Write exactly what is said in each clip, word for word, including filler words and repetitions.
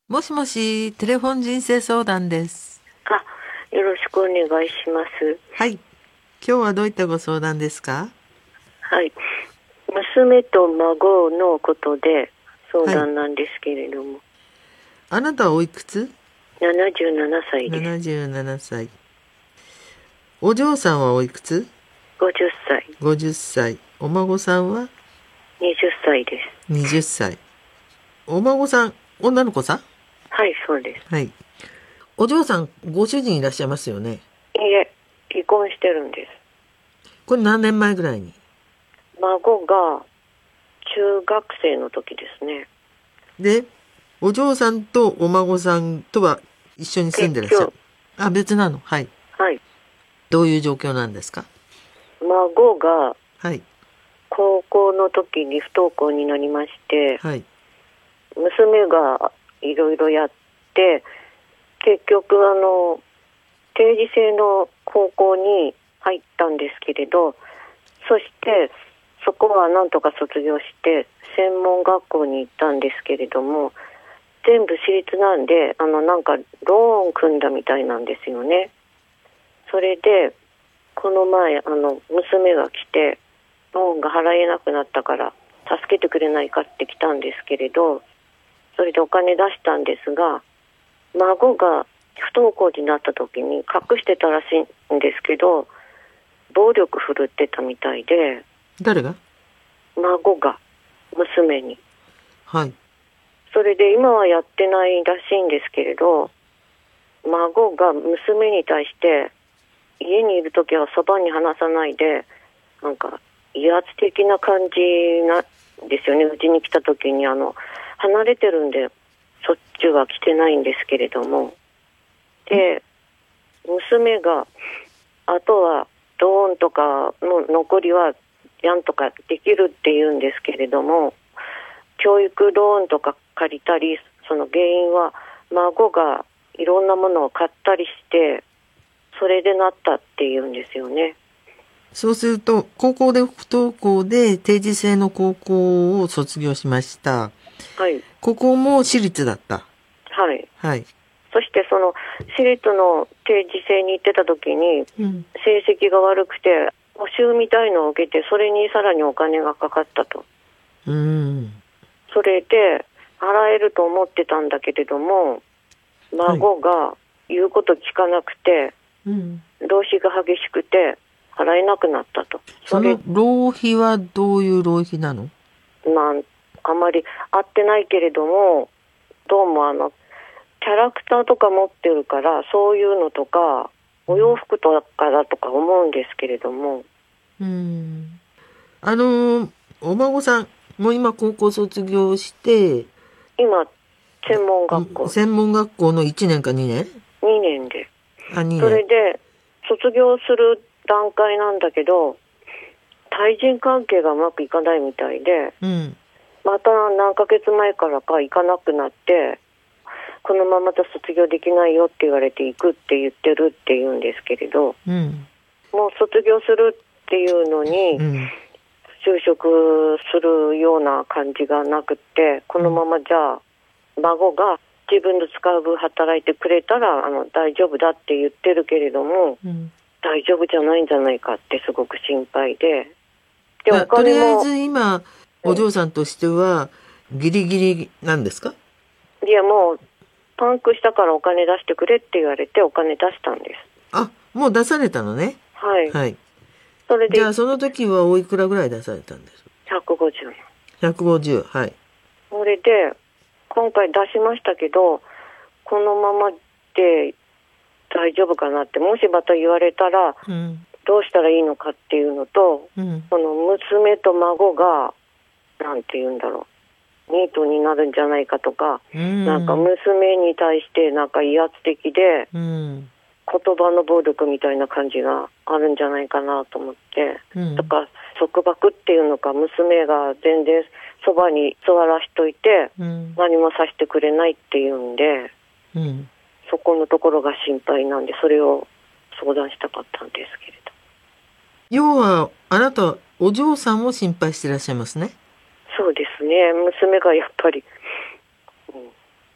もしもし、テレフォン人生相談です。 あ、よろしくお願いします。 はい。今日はどういったご相談ですか？ はい。娘と孫のことで相はい。 談なんですけれども、 あなたはおいくつ？ ななじゅうななさいです。 ななじゅうなな 歳。お嬢さんはおいくつ？ ごじゅっさい、 ごじゅっ 歳。お孫さんはにじゅっさいです。 にじゅっさい。お孫さん、女の子さん？ はい、そうです。 はい。お嬢さん、ご主人いらっしゃいますよね。 いえ、離婚してるんです。 これ何年前ぐらいに？ 孫が中学生の時ですね。 で、お嬢さんとお孫さんとは一緒に住んでらっしゃる。 結局、 あ、別なの。はい。 はい。 どういう状況なんですか？ 孫がはい。 高校の時に不登校になりまして、 はい。 娘がいろいろやって、結局あの定時制の高校に入ったんですけれど、そしてそこはなんとか卒業して専門学校に行ったんですけれども、全部私立なんで、あのなんかローン組んだみたいなんですよね。それでこの前あの娘が来て、ローンが払えなくなったから助けてくれないかって来たんですけれど、それでお金出したんですが、孫が不登校になった時に隠してたらしいんですけど、暴力振るってたみたいで、 誰が？ 孫が娘に。 はい。 それで今はやってないらしいんですけれど、孫が娘に対して家にいる時はそばに離さないで、なんか威圧的な感じなんですよね。うちに来た時にあの離れてるんでそっちは来てないんですけれども、で娘があとはローンとかの残りはやんとかできるって言うんですけれども、教育ローンとか借りたり、その原因は孫がいろんなものを買ったりしてそれでなったって言うんですよね。 そうすると、高校で不登校で定時制の高校を卒業しました。 はい。 ここも私立だった。 はい。 はい。 そしてその私立の定時制に行ってた時にうん。 成績が悪くて補習みたいのを受けて、それにさらにお金がかかったと。 うん。 それで払えると思ってたんだけれども、孫が言うこと聞かなくて、 うん。 浪費が激しくて払えなくなったと。 その浪費はどういう浪費なの？ まああまり合ってないけれども、どうもあのキャラクターとか持ってるから、そういうのとかお洋服とかだとか思うんですけれども。 うん。あの、お孫さんも今高校卒業して、 今専門学校専門学校のいちねんかにねん？ にねんで、 あ、にねん。 それで卒業する段階なんだけど、対人関係がうまくいかないみたいで、 うん。 また何ヶ月前からか行かなくなって、このままじゃ卒業できないよって言われて行くって言ってるって言うんですけれど、 うん。 もう卒業するっていうのに、 うん。 就職するような感じがなくって、このままじゃあ孫が自分の使う分働いてくれたらあの大丈夫だって言ってるけれども、 うん。 大丈夫じゃないんじゃないかってすごく心配で、でおとりあえ金も、 ず今、お嬢さんとしては、ギリギリなんですか？ いやもうパンクしたからお金出してくれって言われてお金出したんです。 あ、もう出されたのね。 はい。 はい。 それでじゃあその時はおいくらぐらい出されたんですか？ ひゃくごじゅうまん。 ひゃくごじゅう。はい。 それで今回出しましたけど、このままで大丈夫かなって、もしまた言われたらうん。 どうしたらいいのかっていうのと、 うん。 この娘と孫がなんて言うんだろう、ニートになるんじゃないかとか、 うん。 なんか娘に対してなんか威圧的で、 うん。 言葉の暴力みたいな感じがあるんじゃないかなと思って、 うん。 とか束縛っていうのか、娘が全然そばに座らしといて、 うん。 何もさせてくれないっていうんで、 うん。 そこのところが心配なんで、それを相談したかったんですけれど。 要は、あなたはお嬢さんを心配していらっしゃいますね。 そうですね、娘がやっぱり、うん、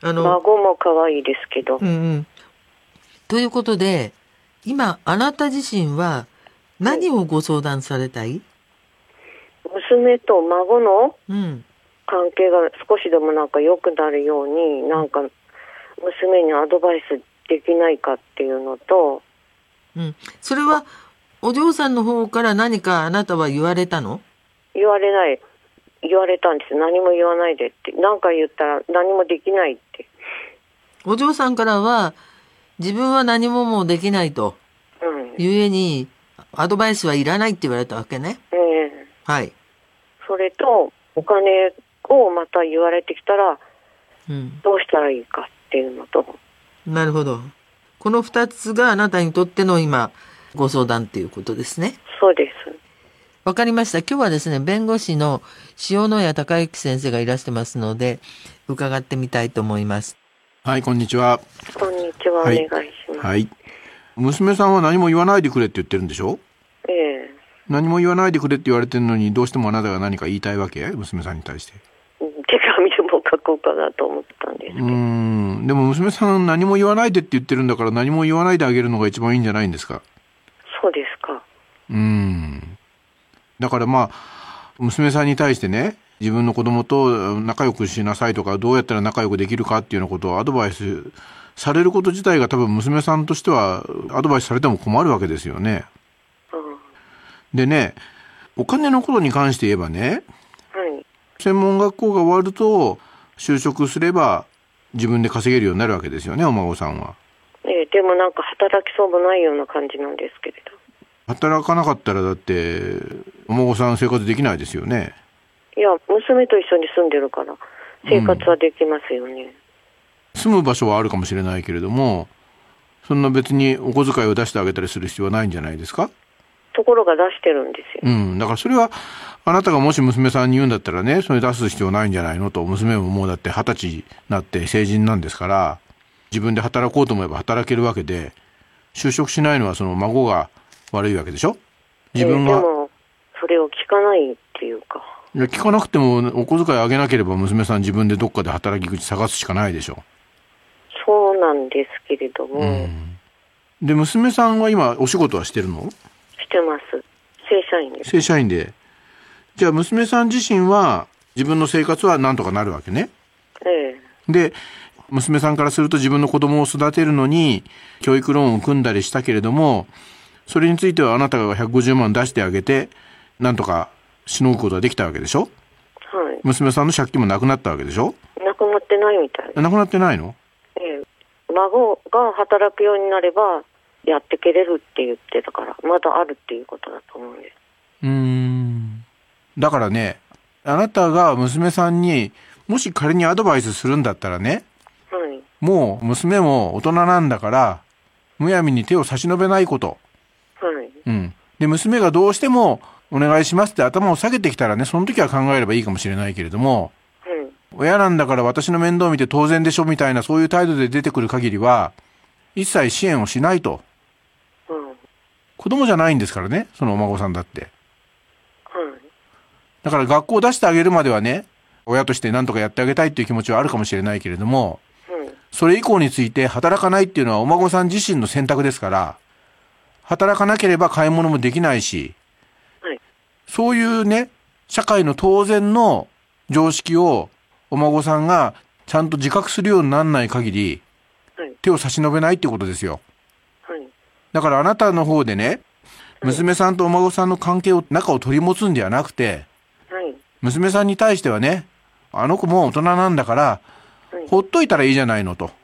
あの孫も可愛いですけど。 うんうん。ということで、今、あなた自身は何をご相談されたい？ 娘と孫のうん。 関係が少しでもなんか良くなるように、なんか娘にアドバイスできないかっていうのと、 うん。それは、お嬢さんの方から何かあなたは言われたの？ 言われない。言われたんです。何も言わないでって。何か言ったら何もできないって。 お嬢さんからは、自分は何ももうできないと。 うん。 ゆえに、アドバイスはいらないって言われたわけね。 ええ。 はい。 それと、お金をまた言われてきたら、 うん。 どうしたらいいかっていうのと。 なるほど。この二つがあなたにとっての今、ご相談っていうことですね。 そうです。 わかりました。今日はですね、弁護士の塩谷隆之先生がいらしてますので、伺ってみたいと思います。 はい、こんにちは。 こんにちは、 はい、 お願いします。 はい。娘さんは何も言わないでくれって言ってるんでしょ？ ええ。 何も言わないでくれって言われてるのに、どうしてもあなたが何か言いたいわけ？娘さんに対して。 手紙でも書こうかなと思ったんですけど。 うーん。でも娘さん何も言わないでって言ってるんだから、何も言わないであげるのが一番いいんじゃないんですか？ そうですか。 うーん。だからまあ、娘さんに対してね、自分の子供と仲良くしなさいとか、どうやったら仲良くできるかっていうようなことをアドバイスされること自体が、多分娘さんとしてはアドバイスされても困るわけですよね。 うん、 でね、お金のことに関して言えばね、 はい、 専門学校が終わると就職すれば自分で稼げるようになるわけですよね、お孫さんは。 ええ、でもなんか働きそうもないような感じなんですけれど。 働かなかったらだってお孫さん生活できないですよね。 いや、娘と一緒に住んでるから生活はできますよね、うん、 住む場所はあるかもしれないけれども、そんな別にお小遣いを出してあげたりする必要はないんじゃないですか。 ところが出してるんですよ。 うん、だからそれはあなたがもし娘さんに言うんだったらね、それ出す必要ないんじゃないのと。娘ももうだって二十歳になって成人なんですから、自分で働こうと思えば働けるわけで、就職しないのはその孫が悪いわけでしょ。自分が、 えー、でもそれを聞かないっていうか。 いや、聞かなくてもお小遣いあげなければ娘さん自分でどっかで働き口探すしかないでしょ。 そうなんですけれども、うん、 で娘さんは今お仕事はしてるの？ してます。正社員です。 正社員で。じゃあ娘さん自身は自分の生活はなんとかなるわけね。 ええ。 で娘さんからすると、自分の子供を育てるのに教育ローンを組んだりしたけれども、それについてはあなたがひゃくごじゅうまん出してあげてなんとかしのぐことができたわけでしょ。はい。娘さんの借金もなくなったわけでしょ。 なくなってないみたい。 なくなってないの？ ええ。孫が働くようになればやってけれるって言ってたから、まだあるっていうことだと思うんです。 うーん。だからね、あなたが娘さんにもし仮にアドバイスするんだったらね、 はい、 もう娘も大人なんだからむやみに手を差し伸べないこと。 はい。 うん。で娘がどうしてもお願いしますって頭を下げてきたらね、その時は考えればいいかもしれないけれども、はい、親なんだから私の面倒を見て当然でしょみたいな、そういう態度で出てくる限りは一切支援をしないと。うん、子供じゃないんですからね、そのお孫さんだって。はい、だから学校を出してあげるまではね、親として何とかやってあげたいっていう気持ちはあるかもしれないけれども、はい、それ以降について働かないっていうのはお孫さん自身の選択ですから、働かなければ買い物もできないし、はい、そういうね、社会の当然の常識をお孫さんがちゃんと自覚するようにならない限り、はい、手を差し伸べないっていうことですよ。はい、だからあなたの方でね、娘さんとお孫さんの関係を、仲を取り持つんではなくて、はい、娘さんに対してはね、あの子も大人なんだから、はい、ほっといたらいいじゃないのと。はい、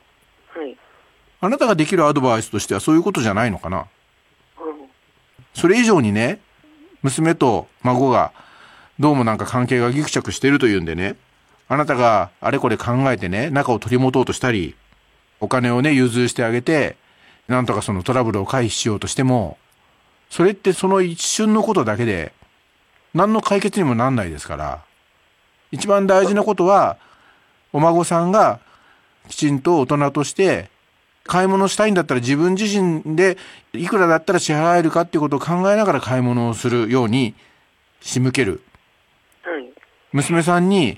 あなたができるアドバイスとしてはそういうことじゃないのかな。うん、それ以上にね、娘と孫がどうもなんか関係がギクシャクしているというんでね、あなたがあれこれ考えてね、仲を取り持とうとしたり、お金をね、融通してあげて、なんとかそのトラブルを回避しようとしても、それってその一瞬のことだけで何の解決にもなんないですから、一番大事なことはお孫さんがきちんと大人として買い物したいんだったら自分自身でいくらだったら支払えるかっていうことを考えながら買い物をするように仕向ける。はい、娘さんに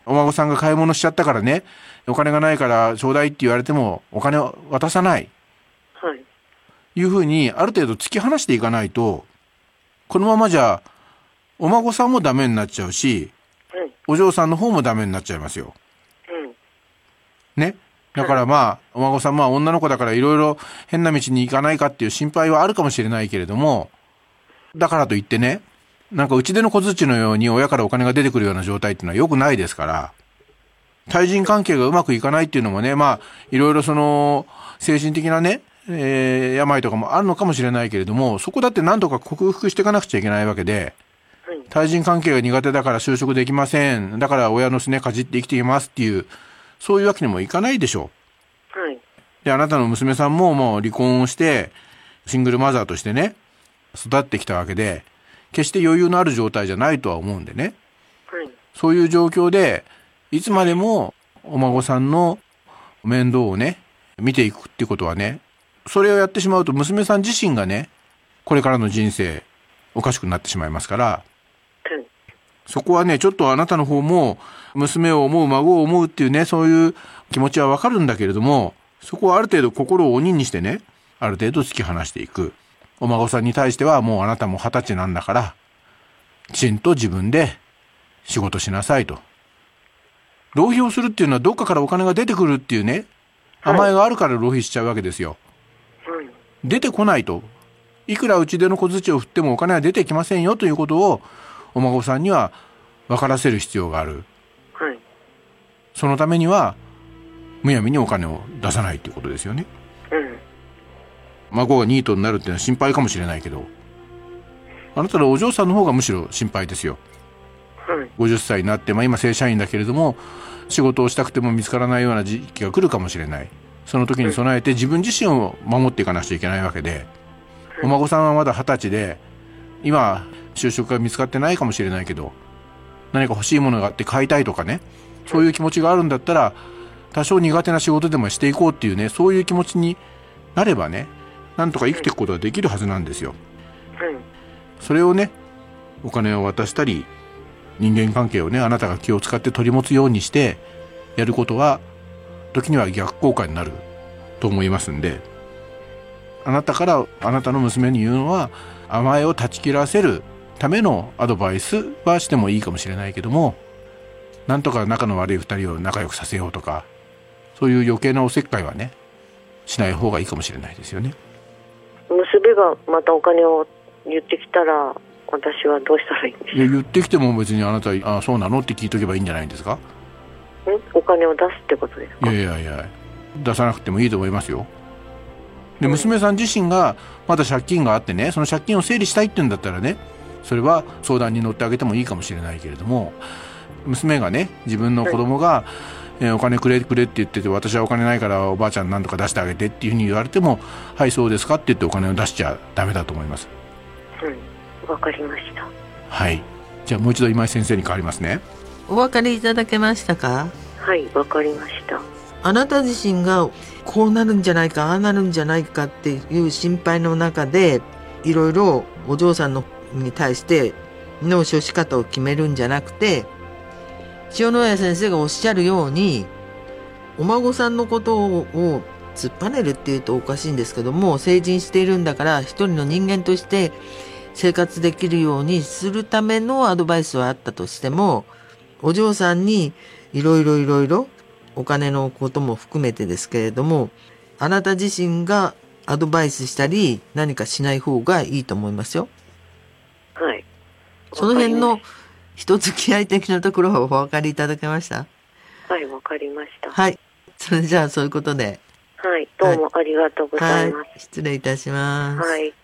お孫さんが買い物しちゃったからね、お金がないからちょうだいって言われてもお金を渡さない。 はい。 いうふうにある程度突き放していかないと、このままじゃお孫さんもダメになっちゃうし、 うん、 お嬢さんの方もダメになっちゃいますよ。 うん、 ね。だからまあ、お孫さんは女の子だからいろいろ変な道に行かないかっていう心配はあるかもしれないけれども、だからといってね、なんかうちでの小槌のように親からお金が出てくるような状態っていうのは良くないですから、対人関係がうまくいかないっていうのもね、まあ、いろいろその、精神的なね、えー、病とかもあるのかもしれないけれども、そこだって何とか克服していかなくちゃいけないわけで、対人関係が苦手だから就職できません。だから親のすねかじって生きていますっていう、そういうわけにもいかないでしょう。はい。 で、あなたの娘さんももう離婚をして、シングルマザーとしてね、育ってきたわけで、決して余裕のある状態じゃないとは思うんでね。 はい。 そういう状況で、いつまでもお孫さんの面倒をね、見ていくっていうことはね、それをやってしまうと娘さん自身がね、これからの人生おかしくなってしまいますから、 うん、 そこはね、ちょっとあなたの方も娘を思う孫を思うっていうね、そういう気持ちはわかるんだけれども、そこはある程度心を鬼にしてね、ある程度突き放していく。お孫さんに対してはもうあなたも二十歳なんだから、きちんと自分で仕事しなさいと。浪費をするっていうのはどっかからお金が出てくるっていうね、甘えがあるから浪費しちゃうわけですよ。 はい、 出てこないと。いくらうちでの小槌を振ってもお金は出てきませんよということをお孫さんには分からせる必要がある。 はい、 そのためにはむやみにお金を出さないということですよね。 うん、 孫がニートになるっていうのは心配かもしれないけど、あなたのお嬢さんの方がむしろ心配ですよ。 はい、 ごじゅっさいになって、まあ、今正社員だけれども仕事をしたくても見つからないような時期が来るかもしれない。その時に備えて自分自身を守っていかなくちゃいけないわけで、お孫さんはまだ二十歳で今就職が見つかってないかもしれないけど、何か欲しいものがあって買いたいとかね、そういう気持ちがあるんだったら多少苦手な仕事でもしていこうっていうね、そういう気持ちになればね、なんとか生きていくことができるはずなんですよ。それをね、お金を渡したり人間関係をね、あなたが気を使って取り持つようにしてやることは時には逆効果になると思いますんで、あなたからあなたの娘に言うのは、甘えを断ち切らせるためのアドバイスはしてもいいかもしれないけども、なんとか仲の悪い二人を仲良くさせようとか、そういう余計なおせっかいはね、しない方がいいかもしれないですよね。 娘がまたお金を言ってきたら私はどうしたらいいんですか？ いや、言ってきても別にあなた、あ、そうなのって聞いとけばいいんじゃないんですか？ んお金を出すってことですか？ いやいやいや、出さなくてもいいと思いますよ。で、娘さん自身がまだ借金があってね、その借金を整理したいって言うんだったらね、それは相談に乗ってあげてもいいかもしれないけれども、娘がね、自分の子供が、うん、えー、お金くれくれって言ってて、私はお金ないからおばあちゃんなんとか出してあげてっていうふうに言われても、はいそうですかって言ってお金を出しちゃダメだと思います。 うん、わかりました。 はい、じゃあもう一度今井先生に変わりますね。 お分かりいただけましたか？ はい、わかりました。 あなた自身がこうなるんじゃないか、ああなるんじゃないかっていう心配の中で、いろいろお嬢さんのに対しての処し方を決めるんじゃなくて、塩野谷先生がおっしゃるように、お孫さんのことを突っぱねるっていうとおかしいんですけども、成人しているんだから一人の人間として生活できるようにするためのアドバイスはあったとしても、お嬢さんにいろいろいろいろお金のことも含めてですけれども、あなた自身がアドバイスしたり何かしない方がいいと思いますよ。 はい。 その辺の人付き合い的なところはお分かりいただけました？ はい、わかりました。 はい。それじゃあそういうことで。 はい、どうもありがとうございます。 はい、失礼いたします。 はい。